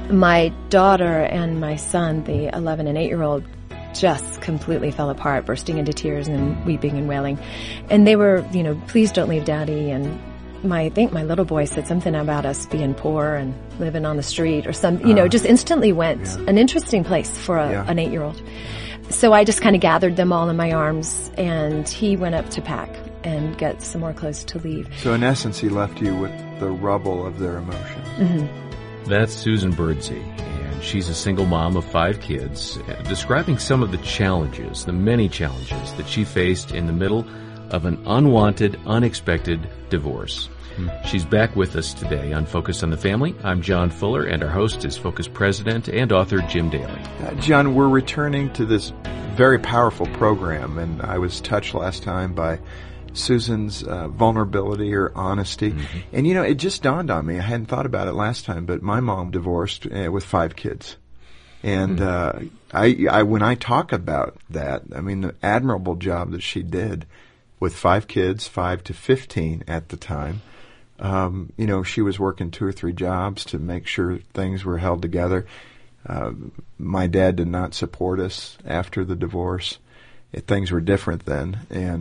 My daughter and my son, the 11 and 8-year-old, just completely fell apart, bursting into tears and weeping and wailing. And they were, please don't leave Daddy. And I think my little boy said something about us being poor and living on the street or just instantly went an interesting place for an 8-year-old. So I just kind of gathered them all in my arms, and he went up to pack and get some more clothes to leave. So in essence, he left you with the rubble of their emotions. Mm-hmm. That's Susan Birdsey, and she's a single mom of 5 kids, describing some of the challenges, the many challenges that she faced in the middle of an unwanted, unexpected divorce. She's back with us today on Focus on the Family. I'm John Fuller, and our host is Focus President and author Jim Daly. John, we're returning to this very powerful program, and I was touched last time by Susan's vulnerability or honesty. Mm-hmm. And, it just dawned on me. I hadn't thought about it last time, but my mom divorced with 5 kids. And I when I talk about that, the admirable job that she did with 5 kids, 5 to 15 at the time. She was working 2 or 3 jobs to make sure things were held together. My dad did not support us after the divorce. Things were different then,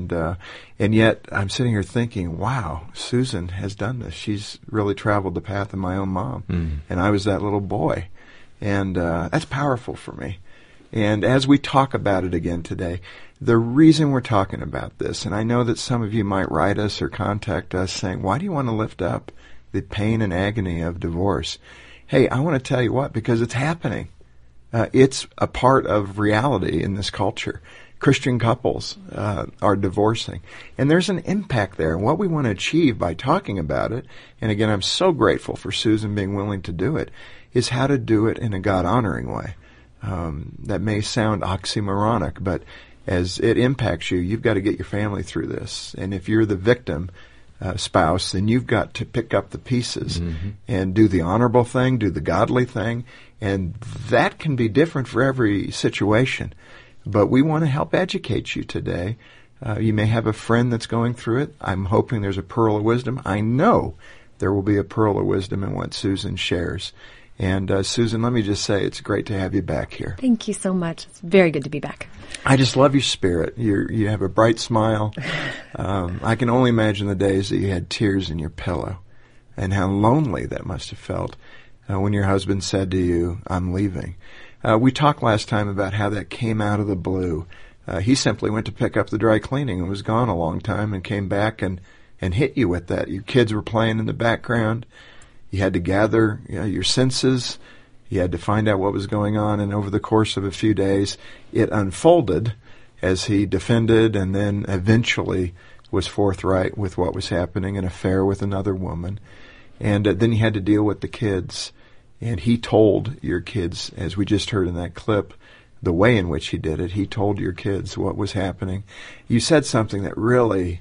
and yet I'm sitting here thinking, wow, Susan has done this. She's really traveled the path of my own mom, and I was that little boy, and that's powerful for me. And as we talk about it again today, the reason we're talking about this, and I know that some of you might write us or contact us saying, why do you want to lift up the pain and agony of divorce? Hey, I want to tell you what, because it's happening. It's a part of reality in this culture. Christian couples are divorcing, and there's an impact there. And what we want to achieve by talking about it, and again, I'm so grateful for Susan being willing to do it, is how to do it in a God-honoring way. That may sound oxymoronic, but as it impacts you, you've got to get your family through this. And if you're the victim spouse, then you've got to pick up the pieces and do the honorable thing, do the godly thing, and that can be different for every situation. But we want to help educate you today. You may have a friend that's going through it. I'm hoping there's a pearl of wisdom. I know there will be a pearl of wisdom in what Susan shares. And Susan, let me just say it's great to have you back here. Thank you so much. It's very good to be back. I just love your spirit. You have a bright smile. I can only imagine the days that you had tears in your pillow and how lonely that must have felt when your husband said to you, I'm leaving. We talked last time about how that came out of the blue. He simply went to pick up the dry cleaning and was gone a long time and came back and hit you with that. Your kids were playing in the background. You had to gather your senses. You had to find out what was going on. And over the course of a few days, it unfolded as he defended and then eventually was forthright with what was happening, an affair with another woman. And then you had to deal with the kids. And he told your kids, as we just heard in that clip, the way in which he did it. He told your kids what was happening. You said something that really,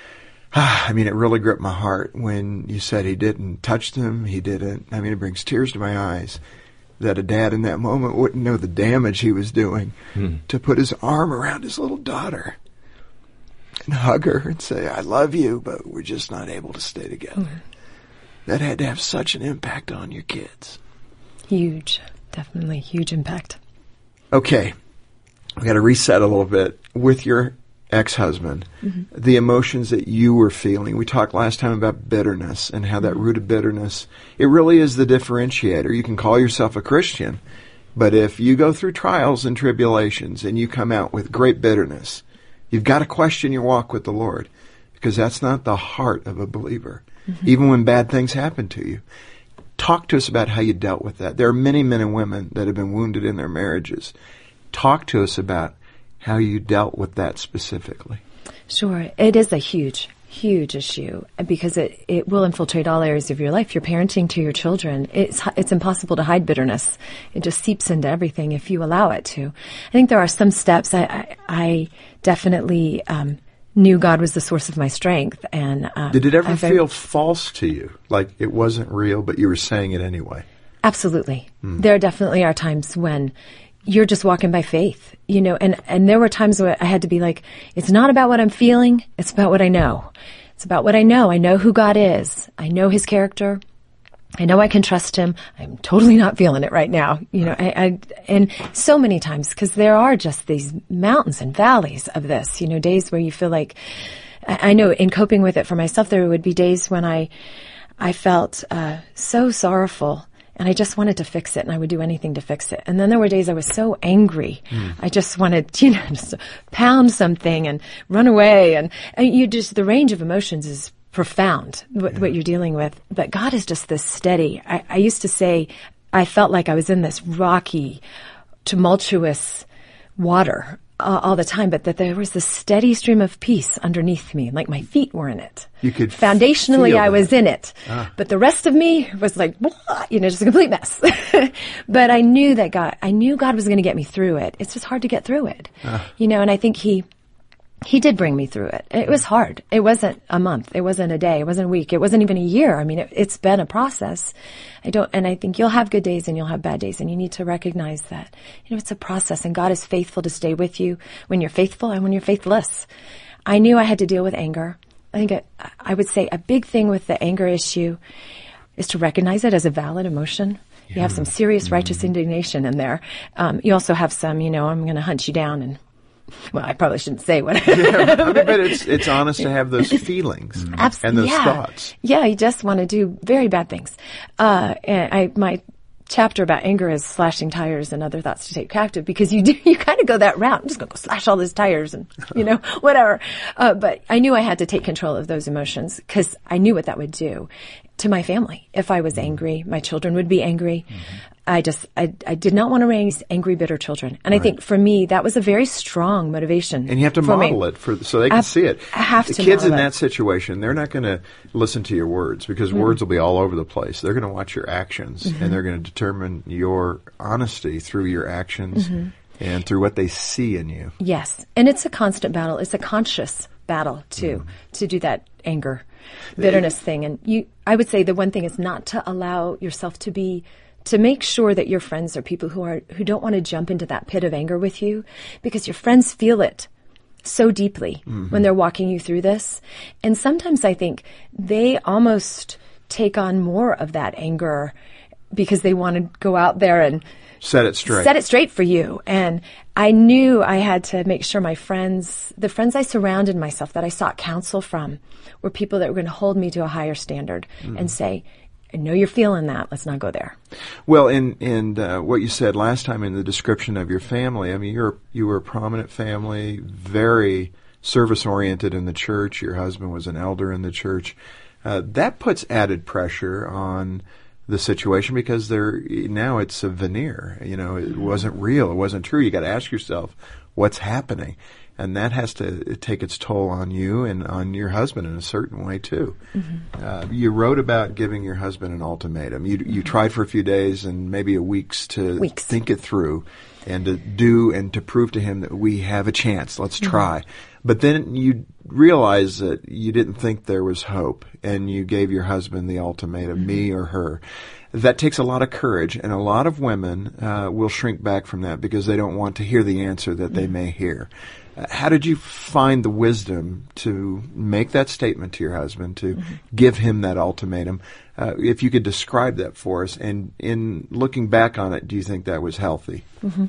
it really gripped my heart when you said he didn't touch them. He didn't. It brings tears to my eyes that a dad in that moment wouldn't know the damage he was doing to put his arm around his little daughter and hug her and say, I love you, but we're just not able to stay together. That had to have such an impact on your kids. Huge. Definitely huge impact. Okay. We got to reset a little bit with your ex-husband, the emotions that you were feeling. We talked last time about bitterness and how that root of bitterness, it really is the differentiator. You can call yourself a Christian, but if you go through trials and tribulations and you come out with great bitterness, you've got to question your walk with the Lord, because that's not the heart of a believer, even when bad things happen to you. Talk to us about how you dealt with that. There are many men and women that have been wounded in their marriages. Talk to us about how you dealt with that specifically. Sure. It is a huge issue because it will infiltrate all areas of your life. You're parenting to your children. It's impossible to hide bitterness. It just seeps into everything if you allow it to. I think there are some steps. I definitely knew God was the source of my strength. And did it ever feel false to you? Like it wasn't real, but you were saying it anyway? Absolutely. There definitely are times when you're just walking by faith, and there were times where I had to be like, it's not about what I'm feeling. It's about what I know. It's about what I know. I know who God is. I know his character. I know I can trust him. I'm totally not feeling it right now. You know, and so many times, because there are just these mountains and valleys of this, you know, days where you feel like, I know in coping with it for myself, there would be days when I felt so sorrowful and I just wanted to fix it, and I would do anything to fix it. And then there were days I was so angry. I just wanted, you know, just pound something and run away. And you just, the range of emotions is profound, what you're dealing with. But God is just this steady. I used to say I felt like I was in this rocky, tumultuous water all the time, but that there was this steady stream of peace underneath me, like my feet were in it. You could foundationally, I was in it, but the rest of me was like, you know, just a complete mess. But I knew that God was going to get me through it. It's just hard to get through it, you know. And I think He did bring me through it. It was hard. It wasn't a month. It wasn't a day. It wasn't a week. It wasn't even a year. I mean, it's been a process. And I think you'll have good days and you'll have bad days, and you need to recognize that, you know, it's a process, and God is faithful to stay with you when you're faithful and when you're faithless. I knew I had to deal with anger. I think I would say a big thing with the anger issue is to recognize it as a valid emotion. You have some serious righteous indignation in there. You also have some, you know, I'm going to hunt you down, and well, I probably shouldn't say what. But it's honest to have those feelings and those thoughts. Yeah, you just want to do very bad things. And my chapter about anger is slashing tires and other thoughts to take captive, because you kind of go that route. I'm just going to go slash all those tires and, you know, whatever. But I knew I had to take control of those emotions, because I knew what that would do to my family. If I was angry, my children would be angry. I did not want to raise angry, bitter children. And I think for me, that was a very strong motivation. And you have to model it so they can see it. I have to. The kids in that situation, they're not going to listen to your words, because words will be all over the place. They're going to watch your actions, and they're going to determine your honesty through your actions and through what they see in you. Yes. And it's a constant battle. It's a conscious battle too, to do that anger, bitterness thing. And I would say the one thing is not to allow yourself to make sure that your friends are people who don't want to jump into that pit of anger with you, because your friends feel it so deeply when they're walking you through this. And sometimes I think they almost take on more of that anger because they want to go out there and set it straight for you. And I knew I had to make sure the friends I surrounded myself, that I sought counsel from, were people that were going to hold me to a higher standard and say, I know you're feeling that. Let's not go there. Well, and what you said last time in the description of your family, I mean, you were a prominent family, very service-oriented in the church. Your husband was an elder in the church. That puts added pressure on the situation, because now it's a veneer. You know, it wasn't real. It wasn't true. You got to ask yourself, what's happening? And that has to take its toll on you and on your husband in a certain way too. You wrote about giving your husband an ultimatum. You tried for a few days and maybe weeks to think it through, and to prove to him that we have a chance. Let's try. But then you realized that you didn't think there was hope, and you gave your husband the ultimatum, me or her. That takes a lot of courage, and a lot of women will shrink back from that because they don't want to hear the answer that they may hear. How did you find the wisdom to make that statement to your husband, to give him that ultimatum? If you could describe that for us, and in looking back on it, do you think that was healthy?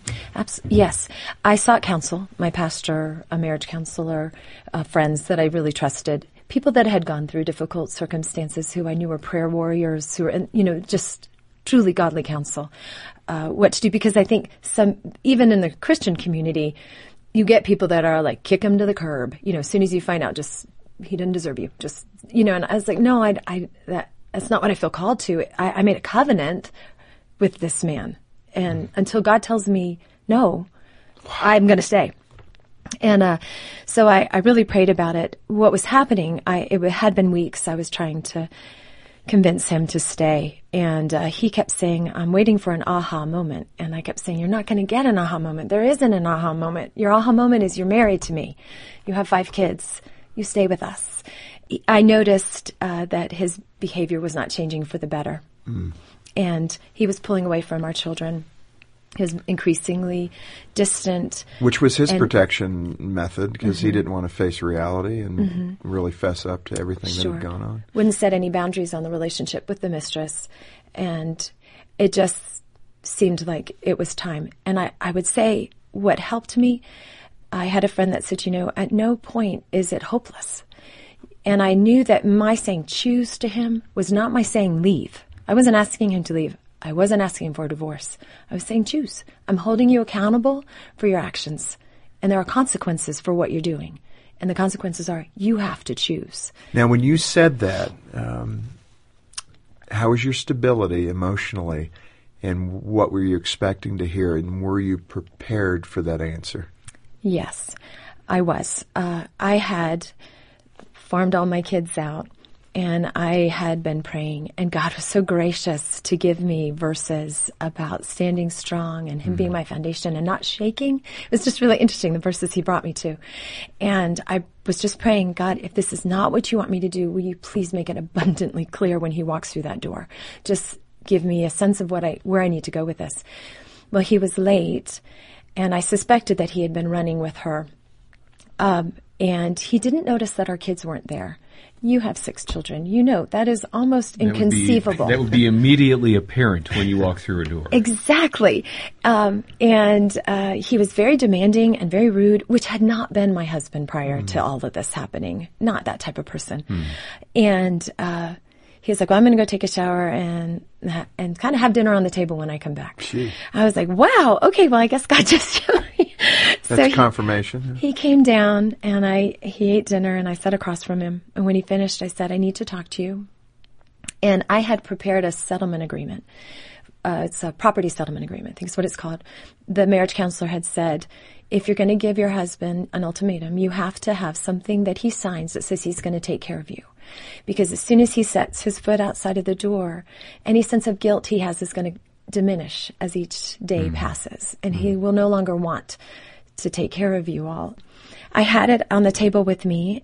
Yes. I sought counsel, my pastor, a marriage counselor, friends that I really trusted, people that had gone through difficult circumstances who I knew were prayer warriors, who were, you know, just truly godly counsel, what to do. Because I think even in the Christian community, you get people that are like, kick him to the curb. You know, as soon as you find out, he doesn't deserve you. Just, you know, and I was like, no, that's not what I feel called to. I made a covenant with this man. And until God tells me no, I'm going to stay. And so I really prayed about it. What was happening, it had been weeks. I was trying to convince him to stay. And he kept saying, I'm waiting for an aha moment. And I kept saying, you're not going to get an aha moment. There isn't an aha moment. Your aha moment is you're married to me. You have 5 kids. You stay with us. I noticed that his behavior was not changing for the better. And he was pulling away from our children. He was increasingly distant. Which was his protection method, because he didn't want to face reality and really fess up to everything that had gone on. Wouldn't set any boundaries on the relationship with the mistress. And it just seemed like it was time. And I would say what helped me, I had a friend that said, at no point is it hopeless. And I knew that my saying choose to him was not my saying leave. I wasn't asking him to leave. I wasn't asking him for a divorce. I was saying choose. I'm holding you accountable for your actions. And there are consequences for what you're doing. And the consequences are you have to choose. Now, when you said that, how was your stability emotionally? And what were you expecting to hear? And were you prepared for that answer? Yes, I was. I had farmed all my kids out, and I had been praying, and God was so gracious to give me verses about standing strong and Him being my foundation and not shaking. It was just really interesting, the verses He brought me to. And I was just praying, God, if this is not what you want me to do, will you please make it abundantly clear when He walks through that door? Just give me a sense of where I need to go with this. Well, he was late, and I suspected that he had been running with her. And he didn't notice that our kids weren't there. You have 6 children. That is almost inconceivable. That would be immediately apparent when you walk through a door. Exactly. And he was very demanding and very rude, which had not been my husband prior to all of this happening. Not that type of person. And he was like, well, I'm going to go take a shower and kind of have dinner on the table when I come back. Gee. I was like, wow, okay, well, I guess God just showed me. That's confirmation. He came down and he ate dinner and I sat across from him. And when he finished, I said, I need to talk to you. And I had prepared a settlement agreement. It's a property settlement agreement. I think it's what it's called. The marriage counselor had said, if you're going to give your husband an ultimatum, you have to have something that he signs that says he's going to take care of you. Because as soon as he sets his foot outside of the door, any sense of guilt he has is going to diminish as each day passes. And he will no longer want to take care of you all. I had it on the table with me.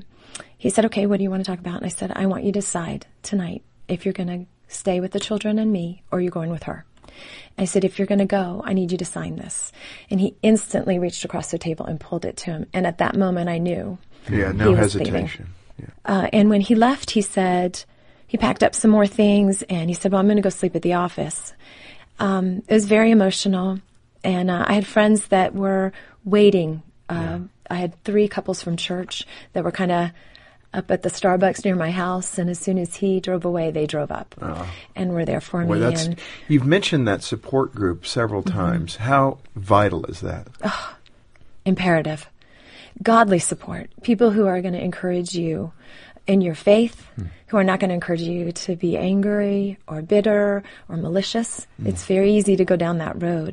He said, okay, what do you want to talk about? And I said, I want you to decide tonight if you're going to stay with the children and me or you're going with her. I said, if you're going to go, I need you to sign this. And he instantly reached across the table and pulled it to him. And at that moment, I knew. Yeah, no hesitation. Yeah. And when he left, he said, he packed up some more things and he said, well, I'm going to go sleep at the office. It was very emotional. And I had friends that were waiting. I had 3 couples from church that were kind of up at the Starbucks near my house. And as soon as he drove away, they drove up and were there for me. You've mentioned that support group several times. How vital is that? Imperative. Godly support. People who are going to encourage you in your faith, who are not going to encourage you to be angry or bitter or malicious. It's very easy to go down that road.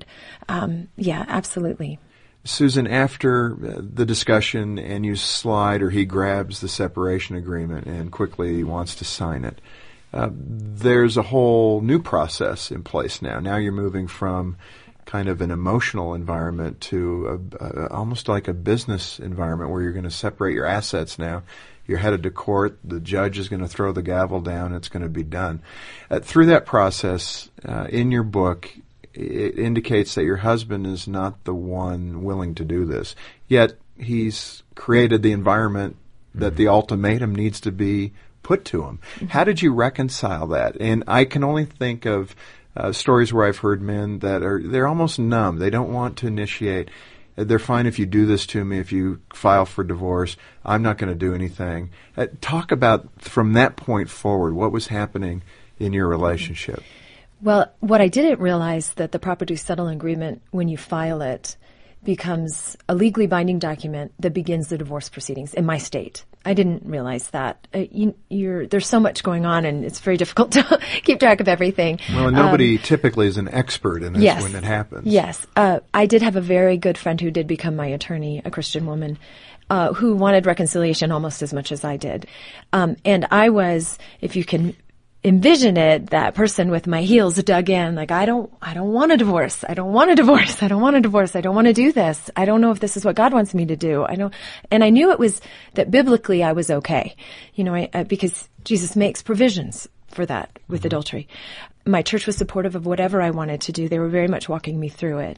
Yeah, absolutely. Susan, after the discussion and you slide or he grabs the separation agreement and quickly wants to sign it, there's a whole new process in place now. Now you're moving from kind of an emotional environment to almost like a business environment where you're going to separate your assets now. You're headed to court. The judge is going to throw the gavel down. It's going to be done. Through that process, in your book, it indicates that your husband is not the one willing to do this. Yet he's created the environment that the ultimatum needs to be put to him. How did you reconcile that? And I can only think of stories where I've heard men that they're almost numb. They don't want to initiate. They're fine if you do this to me, if you file for divorce. I'm not going to do anything. Talk about, from that point forward, what was happening in your relationship. Well, what I didn't realize that the property settlement agreement, when you file it, becomes a legally binding document that begins the divorce proceedings in my state. I didn't realize that. There's so much going on, and it's very difficult to keep track of everything. Well, nobody typically is an expert in this when it happens. Yes. I did have a very good friend who did become my attorney, a Christian woman, who wanted reconciliation almost as much as I did. And I was, if you can envision it, that person with my heels dug in, like, I don't want a divorce. I don't want a divorce. I don't want a divorce. I don't want to do this. I don't know if this is what God wants me to do. And I knew it was that biblically I was okay, because Jesus makes provisions for that with adultery. My church was supportive of whatever I wanted to do. They were very much walking me through it.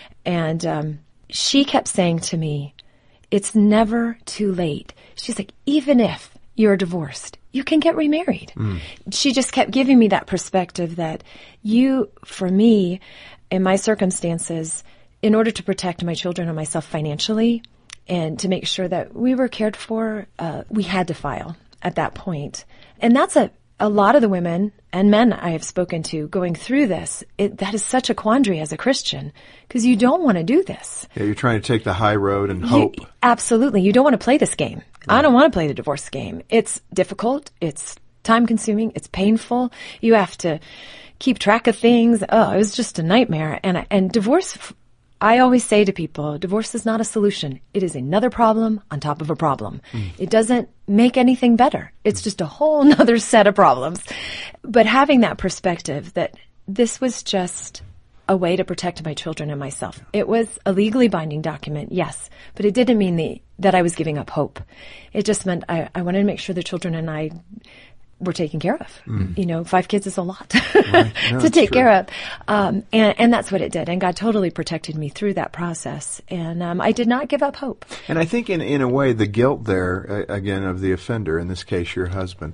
And she kept saying to me, it's never too late. She's like, even if you're divorced, you can get remarried. She just kept giving me that perspective that for me, in my circumstances, in order to protect my children and myself financially and to make sure that we were cared for, we had to file at that point. And that's a lot of the women and men I have spoken to going through this. That is such a quandary as a Christian because you don't want to do this. Yeah, you're trying to take the high road and hope. Absolutely. You don't want to play this game. I don't want to play the divorce game. It's difficult. It's time consuming. It's painful. You have to keep track of things. Oh, it was just a nightmare. And divorce, I always say to people, divorce is not a solution. It is another problem on top of a problem. It doesn't make anything better. It's just a whole nother set of problems. But having that perspective that this was just a way to protect my children and myself. It was a legally binding document, yes, but it didn't mean that I was giving up hope. It just meant I wanted to make sure the children and I were taken care of. 5 kids is a lot Right. No, to take true. care of. And that's what it did. And God totally protected me through that process. And I did not give up hope. And I think in a way, the guilt there, again, of the offender, in this case, your husband,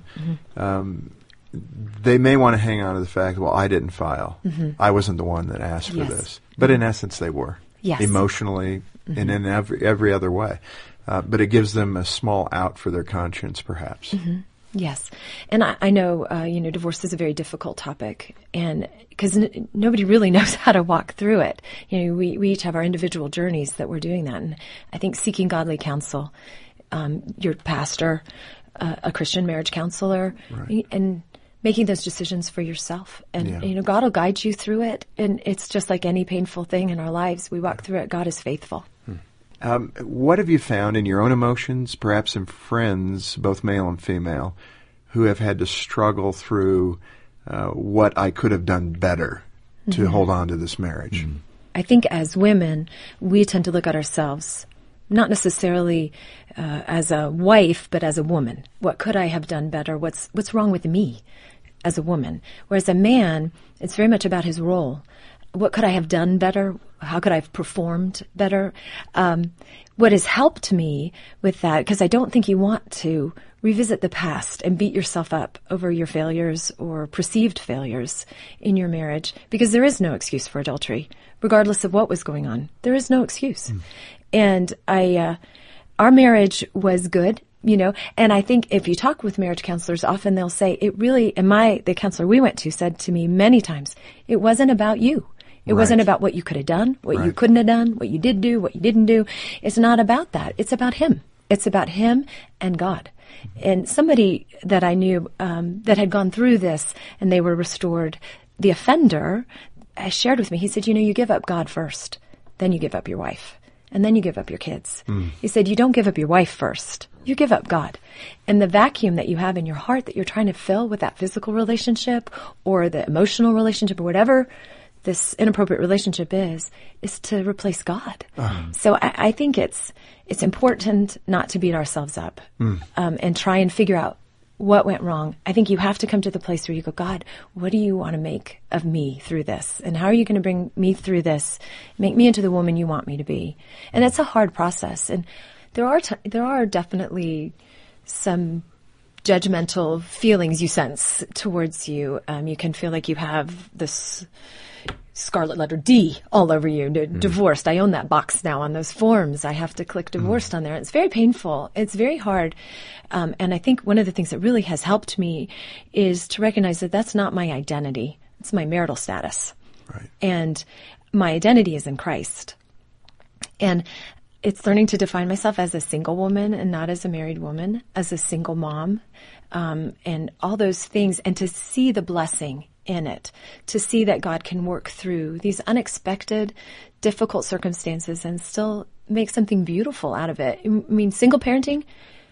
they may want to hang on to the fact, well, I didn't file. I wasn't the one that asked for this. But in essence, they were. Yes. Emotionally and in every other way. But it gives them a small out for their conscience, perhaps. Yes. And I know, divorce is a very difficult topic, and because nobody really knows how to walk through it. We each have our individual journeys that we're doing that. And I think seeking godly counsel, your pastor, a Christian marriage counselor, and making those decisions for yourself. And, God will guide you through it. And it's just like any painful thing in our lives. We walk through it. God is faithful. What have you found in your own emotions, perhaps in friends, both male and female, who have had to struggle through what I could have done better to hold on to this marriage? I think as women, we tend to look at ourselves, not necessarily as a wife, but as a woman. What could I have done better? What's wrong with me as a woman? Whereas a man, it's very much about his role. What could I have done better? How could I have performed better? What has helped me with that, because I don't think you want to revisit the past and beat yourself up over your failures or perceived failures in your marriage, because there is no excuse for adultery, regardless of what was going on. There is no excuse. And our marriage was good. And I think if you talk with marriage counselors, often they'll say it really, the counselor we went to said to me many times, it wasn't about you. It wasn't about what you could have done, what you couldn't have done, what you did do, what you didn't do. It's not about that. It's about him. It's about him and God. And somebody that I knew that had gone through this and they were restored, the offender shared with me, he said, you give up God first, then you give up your wife, and then you give up your kids. He said, you don't give up your wife first. You give up God. And the vacuum that you have in your heart that you're trying to fill with that physical relationship or the emotional relationship or whatever this inappropriate relationship is to replace God. So I think it's important not to beat ourselves up and try and figure out what went wrong. I think you have to come to the place where you go, God, what do you want to make of me through this? And how are you going to bring me through this? Make me into the woman you want me to be. And it's a hard process. And there are definitely some judgmental feelings you sense towards you. You can feel like you have this scarlet letter D all over you, divorced. I own that box now on those forms. I have to click divorced on there. It's very painful. It's very hard. And I think one of the things that really has helped me is to recognize that that's not my identity. It's my marital status. Right. And my identity is in Christ. And it's learning to define myself as a single woman and not as a married woman, as a single mom, and all those things, and to see the blessing in it, to see that God can work through these unexpected, difficult circumstances and still make something beautiful out of it. I mean, single parenting,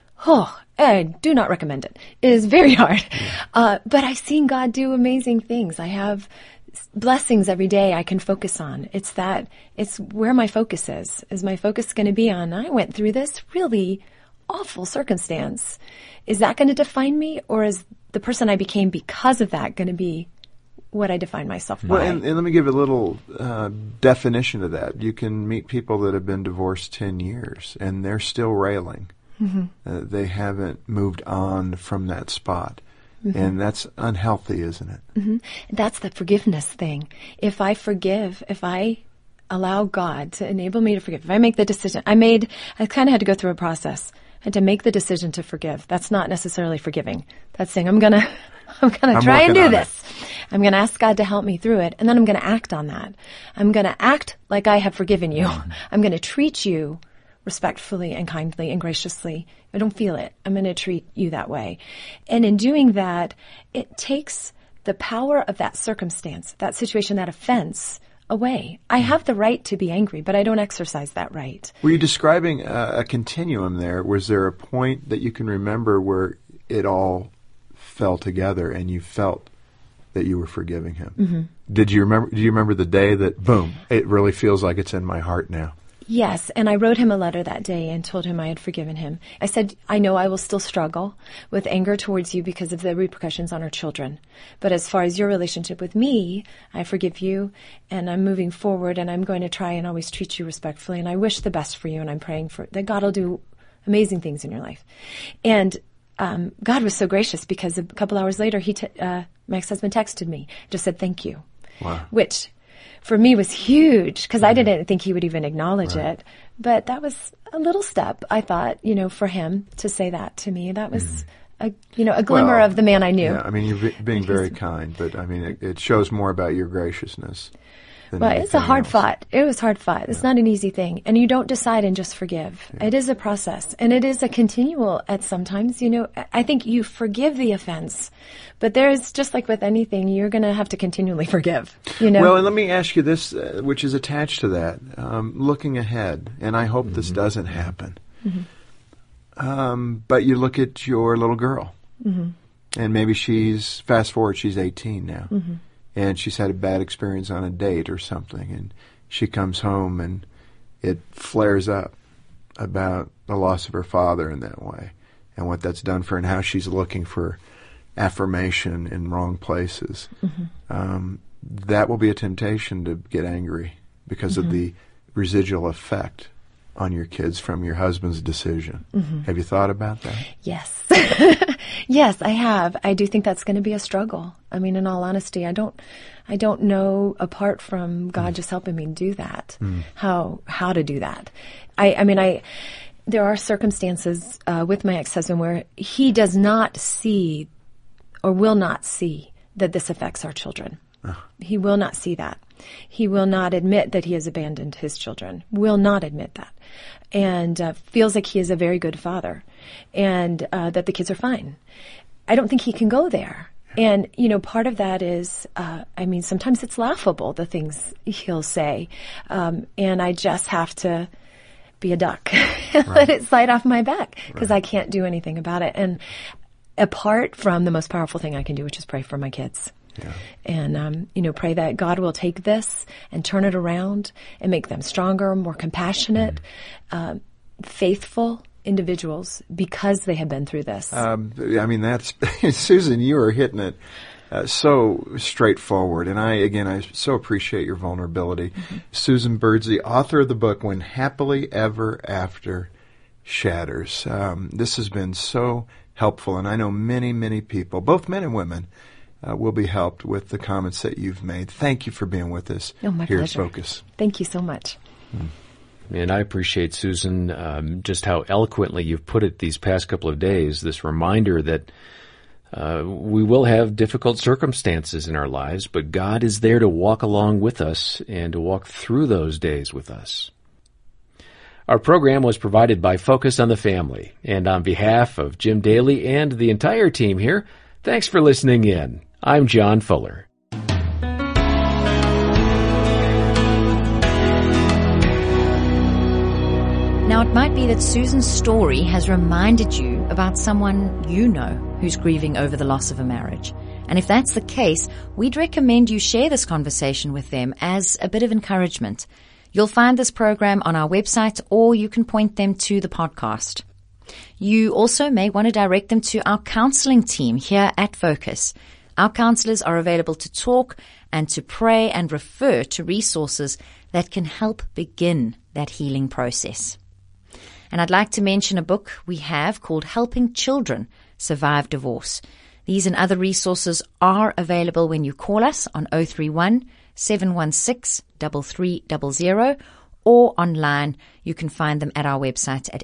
I do not recommend it. It is very hard. But I've seen God do amazing things. I have blessings every day I can focus on. It's where my focus is. Is my focus going to be on, I went through this really awful circumstance. Is that going to define me, or is the person I became because of that going to be what I define myself by? Well, and let me give a little definition of that. You can meet people that have been divorced 10 years, and they're still railing They haven't moved on from that spot. And that's unhealthy, isn't it? That's the forgiveness thing. If I forgive, if I allow God to enable me to forgive, if I make the decision, I kind of had to go through a process. I had to make the decision to forgive. That's not necessarily forgiving. That's saying, I'm gonna try and do this. I'm gonna ask God to help me through it, and then I'm gonna act on that. I'm gonna act like I have forgiven you. I'm gonna treat you respectfully and kindly and graciously. I don't feel it. I'm going to treat you that way. And in doing that, it takes the power of that circumstance, that situation, that offense away. I have the right to be angry, but I don't exercise that right. Were you describing a continuum there? Was there a point that you can remember where it all fell together and you felt that you were forgiving him? Do you remember the day that, boom, it really feels like it's in my heart now? Yes, and I wrote him a letter that day and told him I had forgiven him. I said, I know I will still struggle with anger towards you because of the repercussions on our children. But as far as your relationship with me, I forgive you, and I'm moving forward, and I'm going to try and always treat you respectfully, and I wish the best for you, and I'm praying that God will do amazing things in your life. And God was so gracious because a couple hours later, my ex-husband texted me, just said thank you. Wow. Which for me was huge because I didn't think he would even acknowledge it. But that was a little step, I thought, for him to say that to me. That was a glimmer of the man I knew. Yeah, I mean, you're being very kind, but I mean, it shows more about your graciousness. Well, it's a hard fought. It was hard fought. It's not an easy thing. And you don't decide and just forgive. Yeah. It is a process. And it is a continual at sometimes, I think you forgive the offense, but there's, just like with anything, you're going to have to continually forgive, Well, and let me ask you this, which is attached to that, looking ahead, and I hope this doesn't happen. But you look at your little girl, and maybe fast forward, she's 18 now. And she's had a bad experience on a date or something, and she comes home and it flares up about the loss of her father in that way and what that's done for her and how she's looking for affirmation in wrong places. That will be a temptation to get angry because of the residual effect on your kids from your husband's decision. Have you thought about that? Yes. Yes, I have. I do think that's going to be a struggle. I mean, in all honesty, I don't know, apart from God just helping me do that, how to do that. There are circumstances with my ex-husband where he does not see or will not see that this affects our children. He will not see that. He will not admit that he has abandoned his children, will not admit that, and feels like he is a very good father and that the kids are fine. I don't think he can go there. And, part of that is, sometimes it's laughable, the things he'll say. And I just have to be a duck and let it slide off my back because I can't do anything about it. And apart from the most powerful thing I can do, which is pray for my kids. Yeah. And, pray that God will take this and turn it around and make them stronger, more compassionate, faithful individuals because they have been through this. That's, Susan, you are hitting it so straightforward. And I so appreciate your vulnerability. Susan Birdsey, author of the book, When Happily Ever After Shatters. This has been so helpful. And I know many, many people, both men and women, will be helped with the comments that you've made. Thank you for being with us here at Focus. Thank you so much. And I appreciate, Susan, just how eloquently you've put it these past couple of days, this reminder that we will have difficult circumstances in our lives, but God is there to walk along with us and to walk through those days with us. Our program was provided by Focus on the Family, and on behalf of Jim Daly and the entire team here, thanks for listening in. I'm John Fuller. Now, it might be that Susan's story has reminded you about someone you know who's grieving over the loss of a marriage. And if that's the case, we'd recommend you share this conversation with them as a bit of encouragement. You'll find this program on our website, or you can point them to the podcast. You also may want to direct them to our counseling team here at Focus. Our counselors are available to talk and to pray and refer to resources that can help begin that healing process. And I'd like to mention a book we have called Helping Children Survive Divorce. These and other resources are available when you call us on 031 716 3300 or online. You can find them at our website at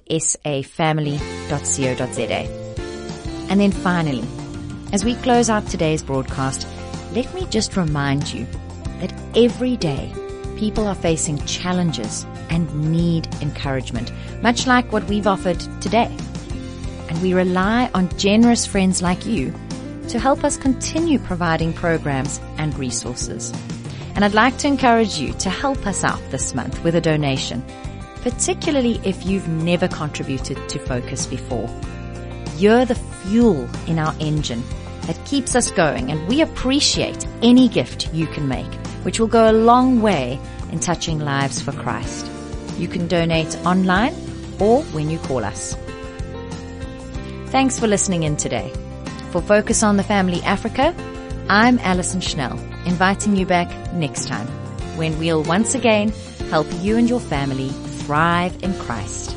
safamily.co.za. And then finally, as we close out today's broadcast, let me just remind you that every day people are facing challenges and need encouragement, much like what we've offered today. And we rely on generous friends like you to help us continue providing programs and resources. And I'd like to encourage you to help us out this month with a donation, particularly if you've never contributed to Focus before. You're the fuel in our engine that keeps us going, and we appreciate any gift you can make, which will go a long way in touching lives for Christ. You can donate online or when you call us. Thanks for listening in today. For Focus on the Family Africa, I'm Alison Schnell, inviting you back next time when we'll once again help you and your family thrive in Christ.